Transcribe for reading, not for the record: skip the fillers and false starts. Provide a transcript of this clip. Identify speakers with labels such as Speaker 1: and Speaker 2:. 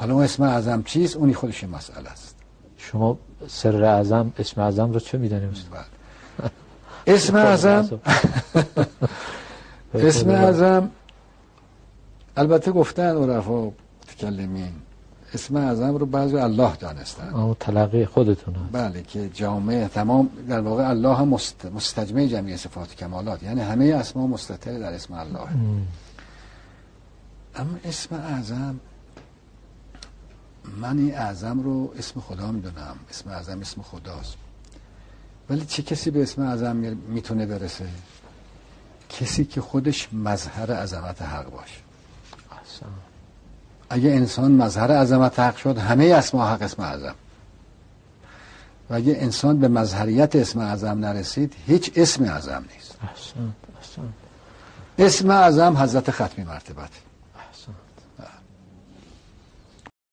Speaker 1: حالا اون اسم اعظم چیست؟ اونی خودش مسئله است.
Speaker 2: شما سر اعظم، اسم اعظم رو چه میدونید؟
Speaker 1: اسم اعظم اسم اعظم البته گفتن عرفا متکلمین اسم اعظم رو بعضی الله دانستن.
Speaker 2: تلقی خودتونه.
Speaker 1: بله، که جامع تمام در واقع الله هم مستجمع جمعی صفات کمالات، یعنی همه اسما مستتر در اسم الله. اما اسم اعظم، من این اعظم رو اسم خدا میدونم، اسم اعظم اسم خداست، ولی چه کسی به اسم اعظم میتونه برسه؟ کسی که خودش مظهر عظمت حق باشه. اگه انسان مظهر عظمت حق شد، همه اسما حق اسم اعظم. و اگه انسان به مظهریت اسم اعظم نرسید، هیچ اسم اعظم نیست. اسم اعظم حضرت ختمی مرتبت.